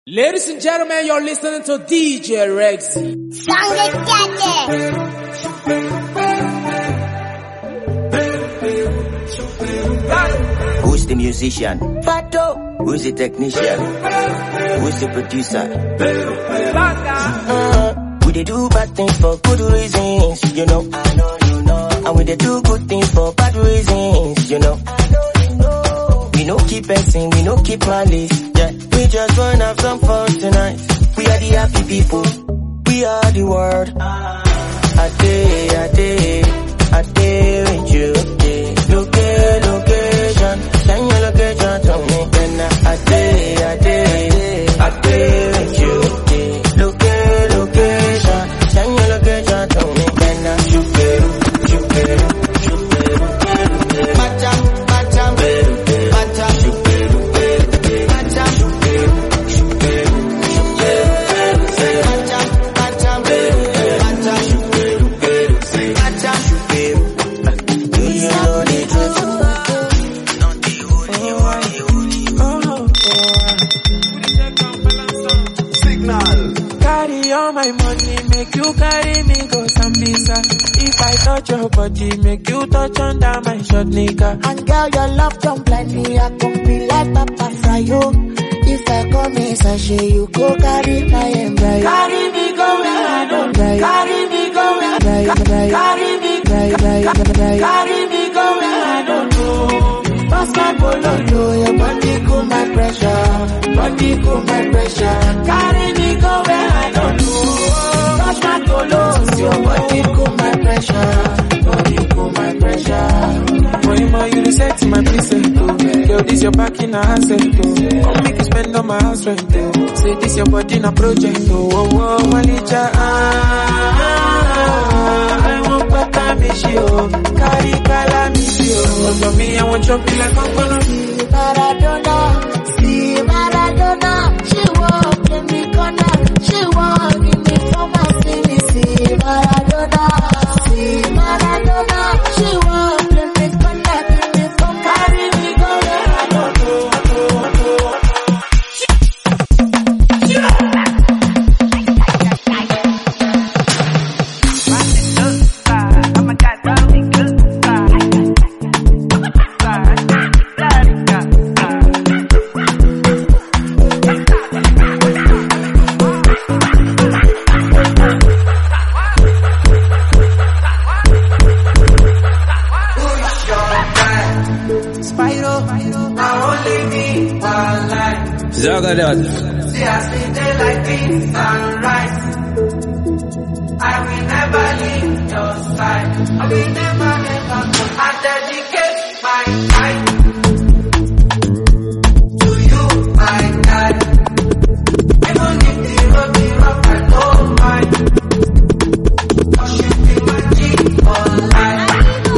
Ladies and gentlemen, you're listening to DJ Rexy. Who's the musician? Fato. Who's the technician? Who's the producer? We dey do bad things for good reasons, you know. I know you know. And we dey do good things for bad reasons, you know. I know you know. We no keep passing, we no keep malice. Yeah, we just wanna have some fun tonight. We are the happy people. We are the world. I day with you. Location, send your location to me. Then I day with you. Location, send your location to me. Then I shoot it. Macha. All my money make you carry me go Sambisa. If I touch your body, make you touch under my short nigga. And girl, your love don't blind me. I can be like Papa Fryo. If I come in sachet, you go carry my embryo. Carry me go where I don't. Carry me go where I don't know. Pass my bololo, your body cool my pressure. Carry me go where I don't know. Touch my tolos, your body cool my pressure. Boy, you reset my preset, oh. Yo, this your back in a asset, oh. Come make you spend on my house rent, oh. Say this your body in a project, oh. Malicha, I want better mishi, oh. Carry calamity, oh. For me, I want chop you like I'm gonna be Maradona. She walk in me corner. She walk in me from my city. See Maradona. She walk in me corner. In me from carry me go where I don't know. Zagadot. See us day like beans and rice. I will never leave your side. I will never go. I dedicate my life to you, my God. Even if the road be rough, I don't mind. Cause you be my G for life.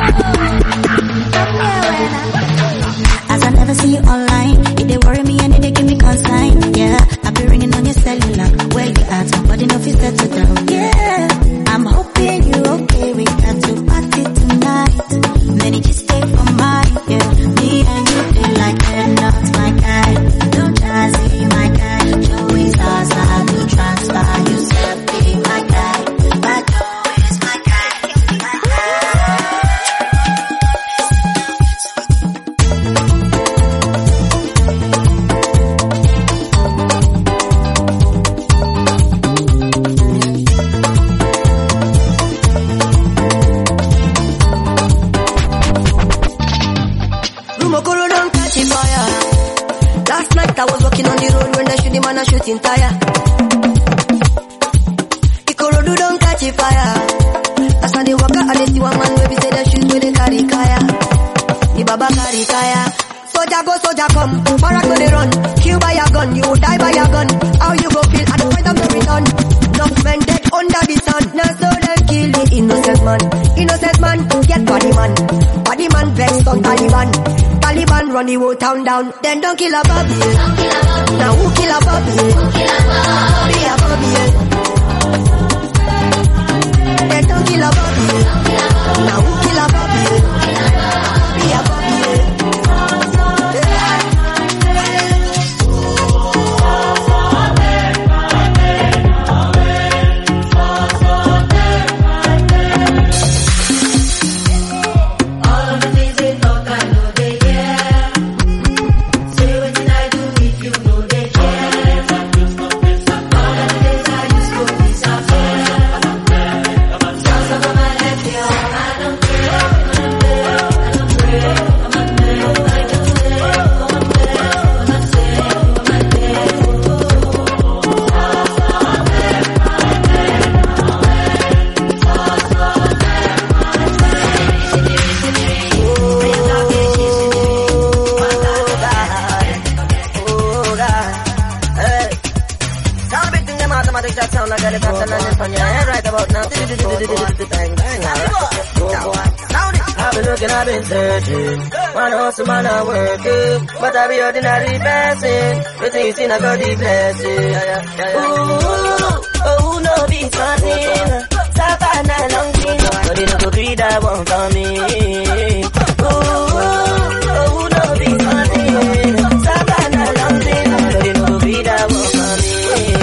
As I never see you online, they worry me and they give me consign. Yeah, I be ringing on your cellular. Where you at? Somebody know if you settle down. Yeah, I'm hoping you okay. We got to party tonight. Many just stay for mine. Yeah, me and you feel like they're not my guy. Don't jazzy my guy. Joey's ours. I do transfer. You said be my guy. But Joey's my guy. I was walking on the road when I shoot the man a shooting tire. Ikorodu don't catch a fire. As I dey walk out, I dey see one man where we say the shoes where they carry kaya. The baba carry kaya. Soldier go, soldier come. Barak go they run. Kill by your gun, you will die by your gun. How you go feel at the point of no return? Enough men dead under the sun. Now so them kill the innocent man. Innocent man, get body man. Body man vex on Taliban. Taliban run the whole town down. Then don't kill a Bobby. Now who kill a Bobby? Be a Bobby. Then don't kill a Bobby. Now who kill a Bobby? Be a Bobby. automatic that sound like helicopter landing on your head right about now. Bang, bang, I've been looking, I've been searching. Man, hustle, man, I work it. But I be ordinary person. You think you seen I got the blessing. Ooh, no, be funny. Savannah, long thing. But they don't go do that one for me. Ooh, no, be funny. Savannah, long thing. But they don't go do that one for me.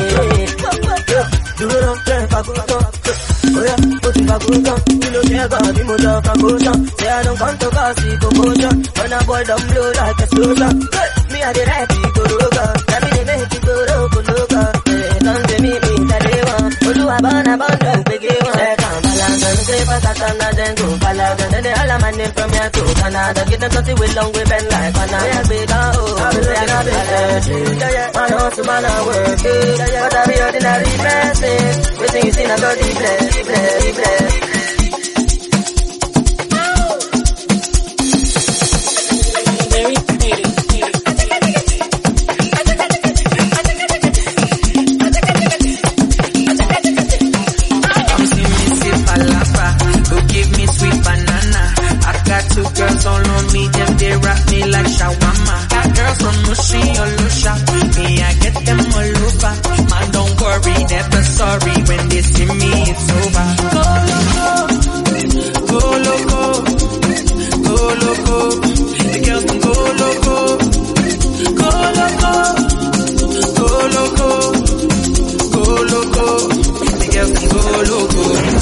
Do it up, turn, fuck it up. Oh yeah, put it back on top. You know share God, you move up and go down. Say I don't come to cause you go motion. When a boy don't blow like a explosion. Me I the right people to go. Let me make it go loca. Don't say me that they want. Olu abana bando big one. Say come balance and say pattern and then go balance. And then they all a man name from here to Canada. Get them dirty with long way bend like banana. Big oh, I've been looking, I've been searching. Man hustle, man I work it. But I be ordinary person. Waiting you see I got the bless. Two girls all on me, them they wrap me like shawarma. Got girls from Mushi or Lusha, me I get them all over. Man don't worry, never sorry, when they see me it's over. Go loco, go loco, the girls can go loco, go loco, go loco, go loco, the girls can go loco.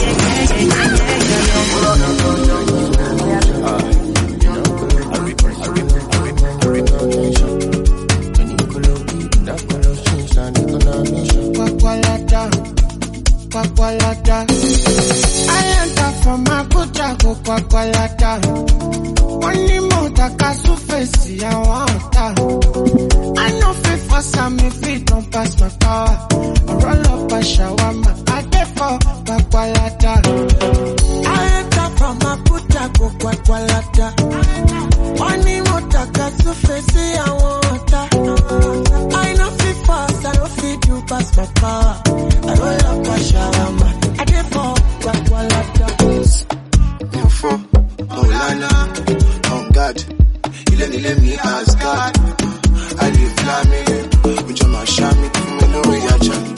Kwakwalata. I enter from Abuja, go Kwakwalata. Money motor, kasu face, I want that. I know fit for some if it don't pass my power. I roll up a shawarma, I get for Kwakwalata. I enter from Abuja, go Kwakwalata. Money motor, kasu face, I want that. I know fit fast, I know fit you pass my power. I roll up a shawarma, I get for Kwakwalata. Therefore, Maulana, on God, you let me ask God. I live flaming, with your mashami, you know we are Johnny.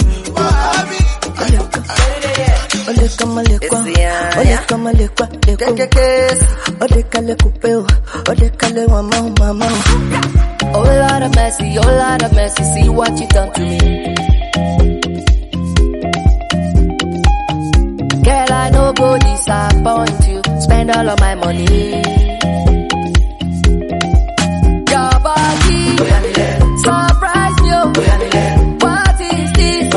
Oh Lord of mercy, see what you done to me. Girl, I no go disappoint you, spend all of my money. Your body, surprise you. What is this?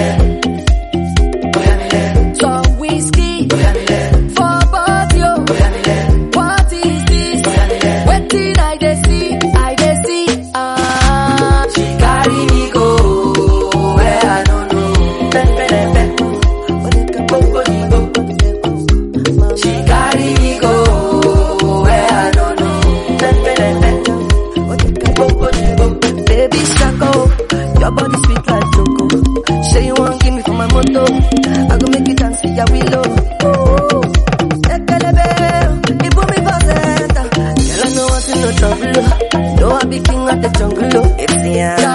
Some whiskey, for both you. What is this? What did I just see? She carry me go where I don't know. She carry me go where I don't know. Baby Shako, your body sweet like choco. Say you won't give me for my moto. I go make it and see ya willow. You put me for center. Girl, I know what's in no trouble. Know I be king of the jungle. If